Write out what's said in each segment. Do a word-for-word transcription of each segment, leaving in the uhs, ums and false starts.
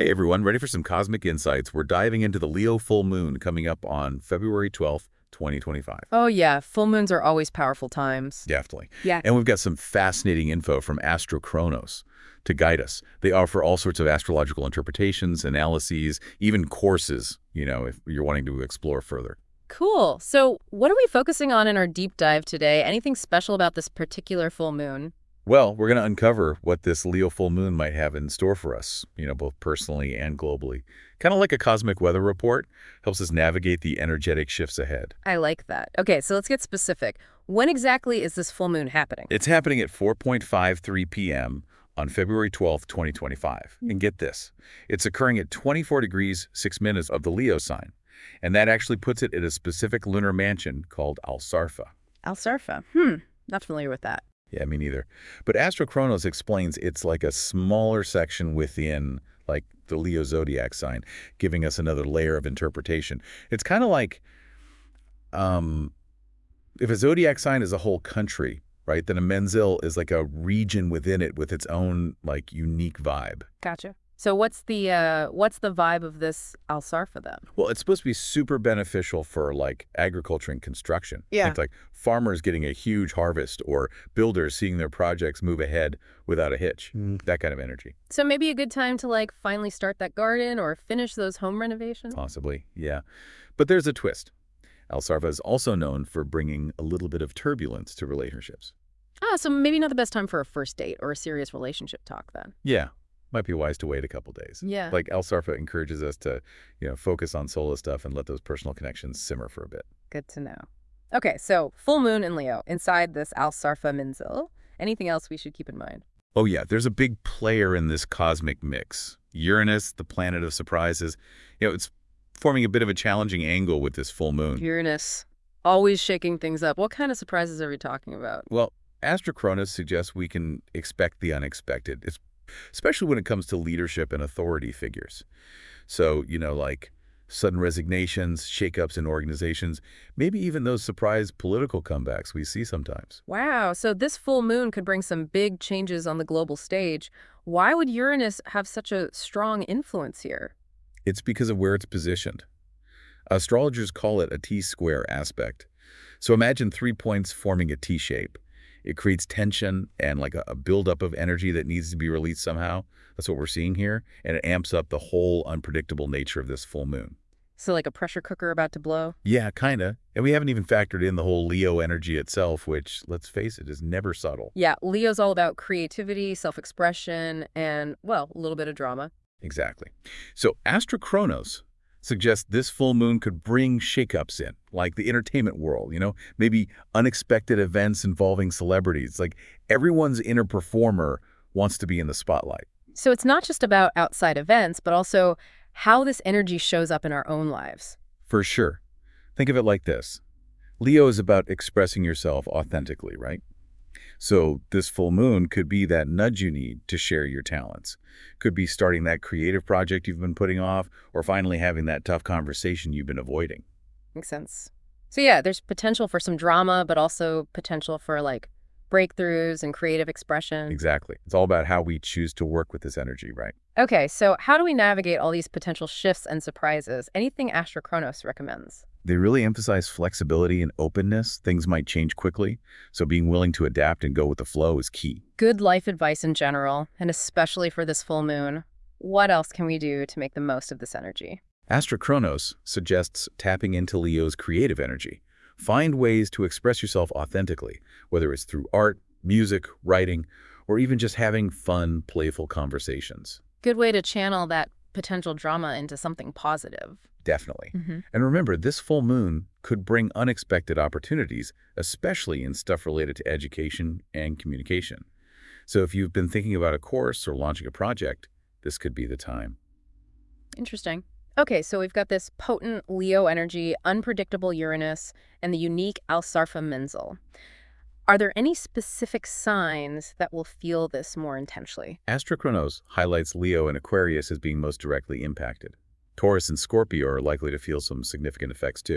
Hey everyone, ready for some cosmic insights? We're diving into the Leo full moon coming up on February twelfth, twenty twenty-five. Oh, yeah. Full moons are always powerful times. Definitely. Yeah. And we've got some fascinating info from Astrochronos to guide us. They offer all sorts of astrological interpretations, analyses, even courses, you know, if you're wanting to explore further. Cool. So, what are we focusing on in our deep dive today? Anything special about this particular full moon? Well, we're going to uncover what this Leo full moon might have in store for us, you know, both personally and globally. Kind of like a cosmic weather report, helps us navigate the energetic shifts ahead. I like that. Okay, so let's get specific. When exactly is this full moon happening? It's happening at four point five three p m on February twelfth, twenty twenty-five. And get this, it's occurring at twenty-four degrees, six minutes of the Leo sign. And that actually puts it in a specific lunar mansion called Alsarfa. Alsarfa. Hmm. Not familiar with that. Yeah, me neither. But Astrochronos explains it's like a smaller section within, like, the Leo zodiac sign, giving us another layer of interpretation. It's kind of like um, if a zodiac sign is a whole country, right, then a menzil is like a region within it with its own, like, unique vibe. Gotcha. So what's the uh, what's the vibe of this Alsarfa then? Well, it's supposed to be super beneficial for, like, agriculture and construction. Yeah. It's like farmers getting a huge harvest or builders seeing their projects move ahead without a hitch. Mm. That kind of energy. So maybe a good time to like finally start that garden or finish those home renovations? Possibly, yeah. But there's a twist. Alsarfa is also known for bringing a little bit of turbulence to relationships. Ah, so maybe not the best time for a first date or a serious relationship talk then. Yeah. Might be wise to wait a couple days. Yeah. Like Alsarfa encourages us to, you know, focus on solo stuff and let those personal connections simmer for a bit. Good to know. Okay, so full moon in Leo inside this Alsarfa Menzil. Anything else we should keep in mind? Oh yeah, there's a big player in this cosmic mix. Uranus, the planet of surprises. You know, it's forming a bit of a challenging angle with this full moon. Uranus, always shaking things up. What kind of surprises are we talking about? Well, Astrochronos suggests we can expect the unexpected. It's especially when it comes to leadership and authority figures. So, you know, like sudden resignations, shakeups in organizations, maybe even those surprise political comebacks we see sometimes. Wow, so this full moon could bring some big changes on the global stage. Why would Uranus have such a strong influence here? It's because of where it's positioned. Astrologers call it a T-square aspect. So imagine three points forming a T-shape. It creates tension and like a, a buildup of energy that needs to be released somehow. That's what we're seeing here. And it amps up the whole unpredictable nature of this full moon. So like a pressure cooker about to blow? Yeah, kind of. And we haven't even factored in the whole Leo energy itself, which, let's face it, is never subtle. Yeah, Leo's all about creativity, self-expression, and, well, a little bit of drama. Exactly. So Astrochronos suggests this full moon could bring shakeups in, like the entertainment world, you know, maybe unexpected events involving celebrities. Like everyone's inner performer wants to be in the spotlight. So it's not just about outside events, but also how this energy shows up in our own lives. For sure. Think of it like this. Leo is about expressing yourself authentically, right? So this full moon could be that nudge you need to share your talents. Could be starting that creative project you've been putting off, or finally having that tough conversation you've been avoiding. Makes sense. So yeah, there's potential for some drama, but also potential for like breakthroughs and creative expression. Exactly. It's all about how we choose to work with this energy, right? Okay, so how do we navigate all these potential shifts and surprises? Anything Astrochronos recommends? They really emphasize flexibility and openness. Things might change quickly, so being willing to adapt and go with the flow is key. Good life advice in general, and especially for this full moon. What else can we do to make the most of this energy? Astrochronos suggests tapping into Leo's creative energy. Find ways to express yourself authentically, whether it's through art, music, writing, or even just having fun, playful conversations. Good way to channel that potential drama into something positive. Definitely. Mm-hmm. And remember, this full moon could bring unexpected opportunities, especially in stuff related to education and communication. So if you've been thinking about a course or launching a project, this could be the time. Interesting. Okay, so we've got this potent Leo energy, unpredictable Uranus, and the unique Alsarfa Menzil. Are there any specific signs that will feel this more intensely? Astrochronos highlights Leo and Aquarius as being most directly impacted. Taurus and Scorpio are likely to feel some significant effects too.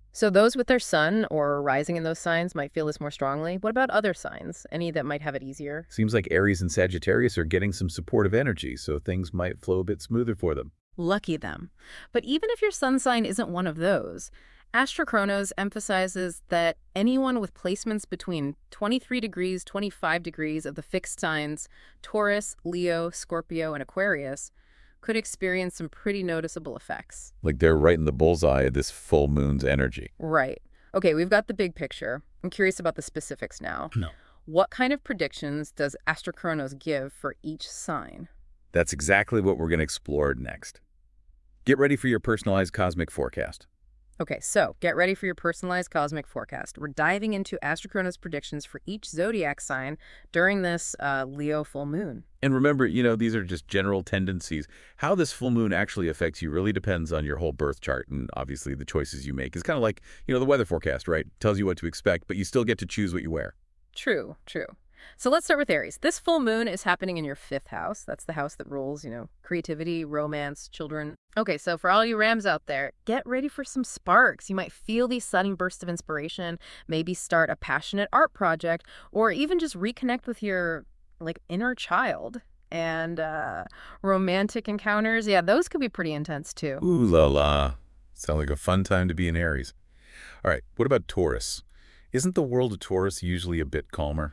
So those with their sun or rising in those signs might feel this more strongly. What about other signs? Any that might have it easier? Seems like Aries and Sagittarius are getting some supportive energy, so things might flow a bit smoother for them. Lucky them. But even if your sun sign isn't one of those, Astrochronos emphasizes that anyone with placements between twenty-three degrees, twenty-five degrees of the fixed signs, Taurus, Leo, Scorpio, and Aquarius, could experience some pretty noticeable effects. Like they're right in the bullseye of this full moon's energy. Right. Okay, we've got the big picture. I'm curious about the specifics now. No. What kind of predictions does Astrochronos give for each sign? That's exactly what we're going to explore next. Get ready for your personalized cosmic forecast. Okay, so get ready for your personalized cosmic forecast. We're diving into Astrochronos predictions for each zodiac sign during this uh, Leo full moon. And remember, you know, these are just general tendencies. How this full moon actually affects you really depends on your whole birth chart, and obviously the choices you make. It's kind of like, you know, the weather forecast, right? Tells you what to expect, but you still get to choose what you wear. True, true. So let's start with Aries. This full moon is happening in your fifth house. That's the house that rules, you know, creativity, romance, children. Okay, so for all you Rams out there, get ready for some sparks. You might feel these sudden bursts of inspiration, maybe start a passionate art project, or even just reconnect with your, like, inner child. And uh, romantic encounters, yeah, those could be pretty intense too. Ooh la la. Sounds like a fun time to be in Aries. All right, what about Taurus? Isn't the world of Taurus usually a bit calmer?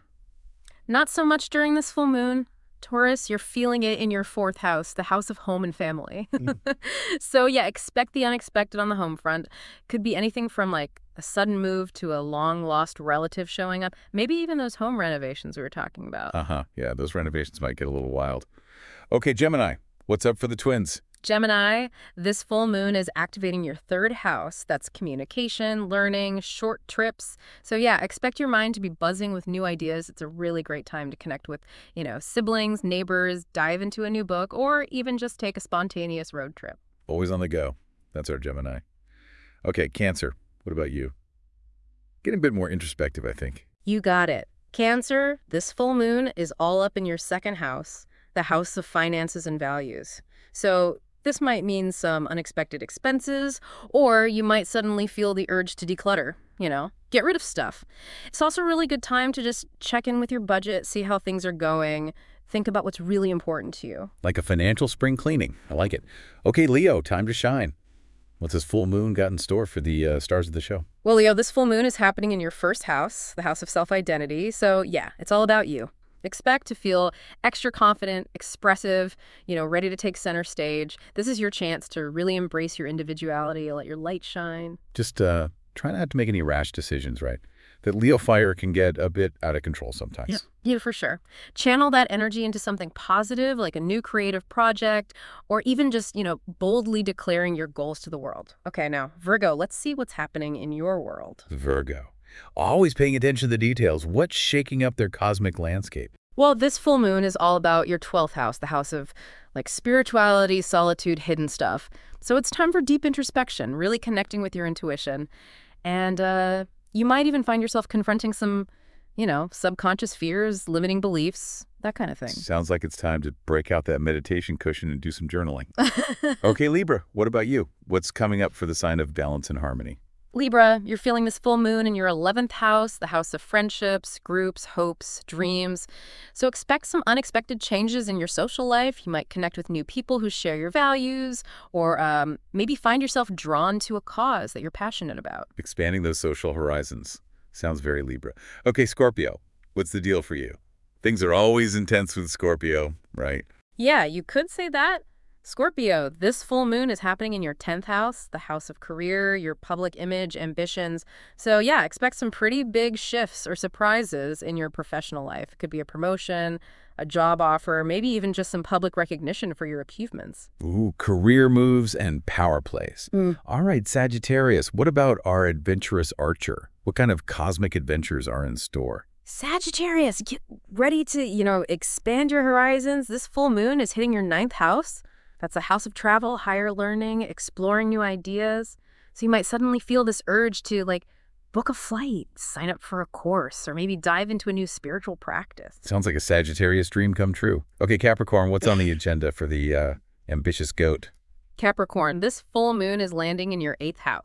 Not so much during this full moon. Taurus, you're feeling it in your fourth house, the house of home and family. Mm. So yeah, expect the unexpected on the home front. Could be anything from like a sudden move to a long-lost relative showing up. Maybe even those home renovations we were talking about. Uh-huh. Yeah, those renovations might get a little wild. Okay, Gemini, what's up for the twins? Gemini, this full moon is activating your third house. That's communication, learning, short trips. So yeah, expect your mind to be buzzing with new ideas. It's a really great time to connect with, you know, siblings, neighbors, dive into a new book, or even just take a spontaneous road trip. Always on the go. That's our Gemini. Okay, Cancer, what about you? Getting a bit more introspective, I think. You got it. Cancer, this full moon is all up in your second house, the house of finances and values. So this might mean some unexpected expenses, or you might suddenly feel the urge to declutter, you know, get rid of stuff. It's also a really good time to just check in with your budget, see how things are going, think about what's really important to you. Like a financial spring cleaning. I like it. Okay, Leo, time to shine. What's this full moon got in store for the uh, stars of the show? Well, Leo, this full moon is happening in your first house, the house of self-identity. So yeah, it's all about you. Expect to feel extra confident, expressive, you know, ready to take center stage. This is your chance to really embrace your individuality, let your light shine. Just uh, try not to make any rash decisions, right? That Leo fire can get a bit out of control sometimes. Yeah, yeah, for sure. Channel that energy into something positive, like a new creative project, or even just, you know, boldly declaring your goals to the world. Okay, now, Virgo, let's see what's happening in your world. Virgo. Always paying attention to the details. What's shaking up their cosmic landscape? Well, this full moon is all about your twelfth house, the house of like spirituality, solitude, hidden stuff. So it's time for deep introspection, really connecting with your intuition. And uh, you might even find yourself confronting some, you know, subconscious fears, limiting beliefs, that kind of thing. Sounds like it's time to break out that meditation cushion and do some journaling. Okay, Libra, what about you? What's coming up for the sign of balance and harmony? Libra, you're feeling this full moon in your eleventh house, the house of friendships, groups, hopes, dreams. So expect some unexpected changes in your social life. You might connect with new people who share your values, or um, maybe find yourself drawn to a cause that you're passionate about. Expanding those social horizons. Sounds very Libra. Okay, Scorpio, what's the deal for you? Things are always intense with Scorpio, right? Yeah, you could say that. Scorpio, this full moon is happening in your tenth house, the house of career, your public image, ambitions. So yeah, expect some pretty big shifts or surprises in your professional life. It could be a promotion, a job offer, maybe even just some public recognition for your achievements. Ooh, career moves and power plays. Mm. All right, Sagittarius, what about our adventurous archer? What kind of cosmic adventures are in store? Sagittarius, get ready to, you know, expand your horizons. This full moon is hitting your ninth house. That's a house of travel, higher learning, exploring new ideas. So you might suddenly feel this urge to, like, book a flight, sign up for a course, or maybe dive into a new spiritual practice. Sounds like a Sagittarius dream come true. Okay, Capricorn, what's on the agenda for the uh, ambitious goat? Capricorn, this full moon is landing in your eighth house,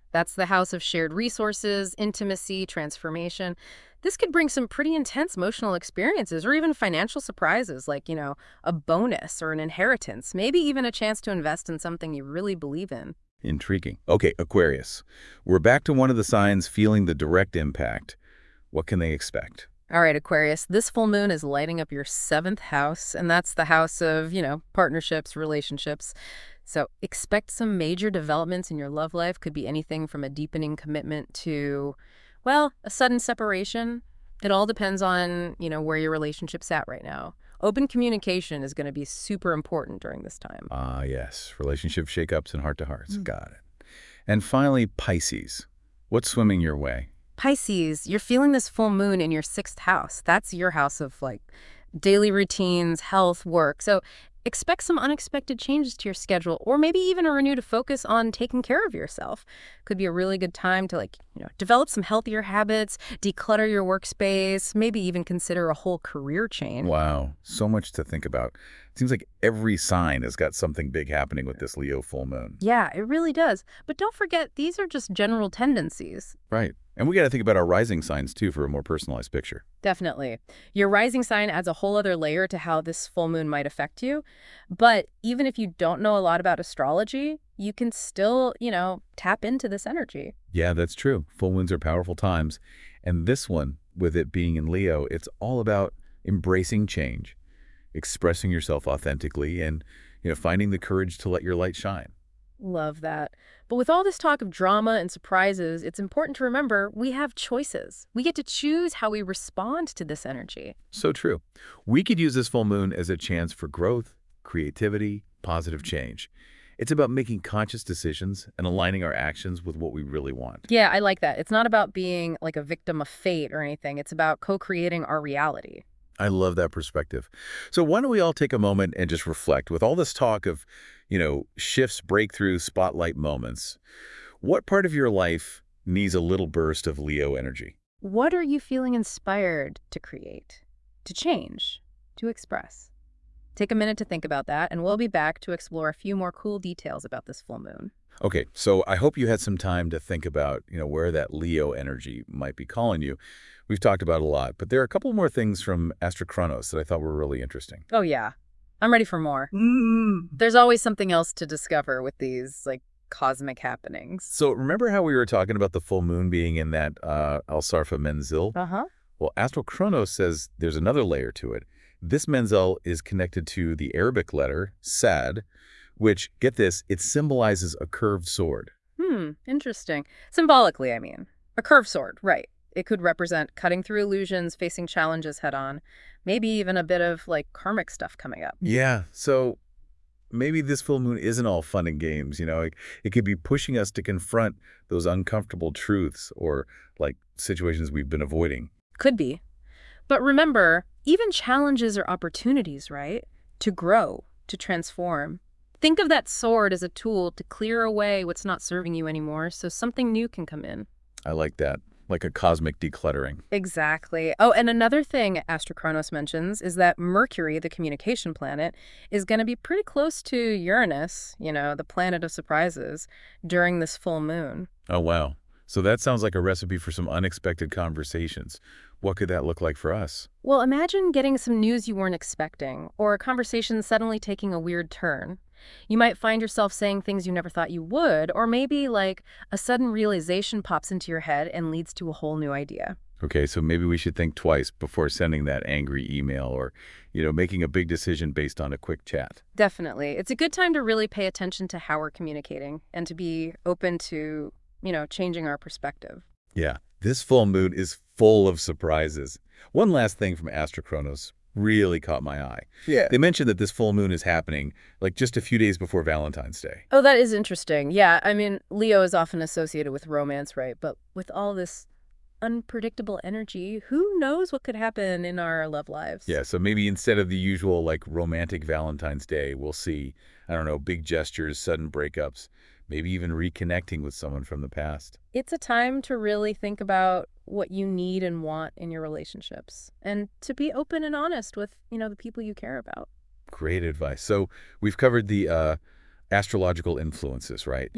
That's the house of shared resources, intimacy, transformation. This could bring some pretty intense emotional experiences or even financial surprises like, you know, a bonus or an inheritance, maybe even a chance to invest in something you really believe in. Intriguing. Okay, Aquarius. We're back to one of the signs feeling the direct impact. What can they expect? All right, Aquarius, this full moon is lighting up your seventh house, and that's the house of, you know, partnerships, relationships. So expect some major developments in your love life. Could be anything from a deepening commitment to, well, a sudden separation. It all depends on, you know, where your relationship's at right now. Open communication is going to be super important during this time. Ah, yes. Relationship shakeups and heart-to-hearts. Got it. And finally, Pisces. What's swimming your way? Pisces, you're feeling this full moon in your sixth house. That's your house of like daily routines, health, work. So expect some unexpected changes to your schedule or maybe even a renewed focus on taking care of yourself. Could be a really good time to like, you know, develop some healthier habits, declutter your workspace, maybe even consider a whole career change. Wow, so much to think about. It seems like every sign has got something big happening with this Leo full moon. Yeah, it really does. But don't forget, these are just general tendencies. Right. And we got to think about our rising signs, too, for a more personalized picture. Definitely. Your rising sign adds a whole other layer to how this full moon might affect you. But even if you don't know a lot about astrology, you can still, you know, tap into this energy. Yeah, that's true. Full moons are powerful times. And this one, with it being in Leo, it's all about embracing change, expressing yourself authentically, and, you know, finding the courage to let your light shine. Love that. But with all this talk of drama and surprises, it's important to remember we have choices. We get to choose how we respond to this energy. So true. We could use this full moon as a chance for growth, creativity, positive change. It's about making conscious decisions and aligning our actions with what we really want. Yeah, I like that. It's not about being like a victim of fate or anything. It's about co-creating our reality. I love that perspective. So why don't we all take a moment and just reflect with all this talk of, you know, shifts, breakthroughs, spotlight moments. What part of your life needs a little burst of Leo energy? What are you feeling inspired to create, to change, to express? Take a minute to think about that, and we'll be back to explore a few more cool details about this full moon. Okay, so I hope you had some time to think about, you know, where that Leo energy might be calling you. We've talked about a lot, but there are a couple more things from Astrochronos that I thought were really interesting. Oh, yeah. I'm ready for more. Mm. There's always something else to discover with these, like, cosmic happenings. So remember how we were talking about the full moon being in that uh, Alsarfa Menzil? Uh-huh. Well, Astrochronos says there's another layer to it. This Menzel is connected to the Arabic letter, Sad, which, get this, it symbolizes a curved sword. Hmm, interesting. Symbolically, I mean. A curved sword, right. It could represent cutting through illusions, facing challenges head-on, maybe even a bit of, like, karmic stuff coming up. Yeah, so maybe this full moon isn't all fun and games, you know? It, it could be pushing us to confront those uncomfortable truths or, like, situations we've been avoiding. Could be. But remember, even challenges are opportunities, right? To grow, to transform. Think of that sword as a tool to clear away what's not serving you anymore so something new can come in. I like that, like a cosmic decluttering. Exactly. Oh, and another thing Astrochronos mentions is that Mercury, the communication planet, is going to be pretty close to Uranus, you know, the planet of surprises, during this full moon. Oh, wow. So that sounds like a recipe for some unexpected conversations. What could that look like for us? Well, imagine getting some news you weren't expecting, or a conversation suddenly taking a weird turn. You might find yourself saying things you never thought you would, or maybe like a sudden realization pops into your head and leads to a whole new idea. Okay, so maybe we should think twice before sending that angry email or, you know, making a big decision based on a quick chat. Definitely. It's a good time to really pay attention to how we're communicating and to be open to, you know, changing our perspective. Yeah, this full moon is full of surprises. One last thing from Astrochronos really caught my eye. Yeah. They mentioned that this full moon is happening like just a few days before Valentine's Day. Oh, that is interesting. Yeah, I mean, Leo is often associated with romance, right? But with all this unpredictable energy, who knows what could happen in our love lives? Yeah, so maybe instead of the usual like romantic Valentine's Day, we'll see, I don't know, big gestures, sudden breakups, maybe even reconnecting with someone from the past. It's a time to really think about what you need and want in your relationships and to be open and honest with, you know, the people you care about. Great advice. So we've covered the uh, astrological influences, right? Yeah.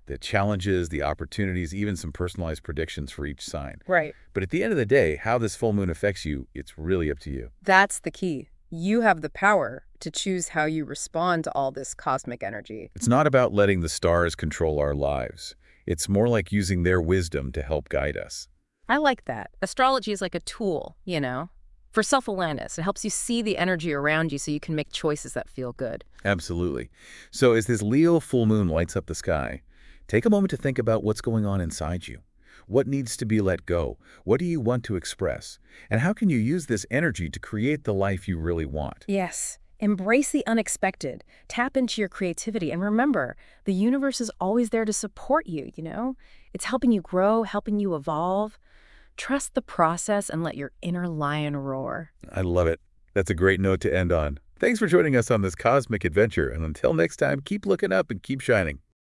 the challenges, the opportunities, even some personalized predictions for each sign. Right. But at the end of the day, how this full moon affects you, it's really up to you. That's the key. You have the power to choose how you respond to all this cosmic energy. It's not about letting the stars control our lives. It's more like using their wisdom to help guide us. I like that. Astrology is like a tool, you know, for self-awareness. It helps you see the energy around you so you can make choices that feel good. Absolutely. So as this Leo full moon lights up the sky, take a moment to think about what's going on inside you. What needs to be let go? What do you want to express? And how can you use this energy to create the life you really want? Yes. Embrace the unexpected. Tap into your creativity. And remember, the universe is always there to support you, you know? It's helping you grow, helping you evolve. Trust the process and let your inner lion roar. I love it. That's a great note to end on. Thanks for joining us on this cosmic adventure. And until next time, keep looking up and keep shining.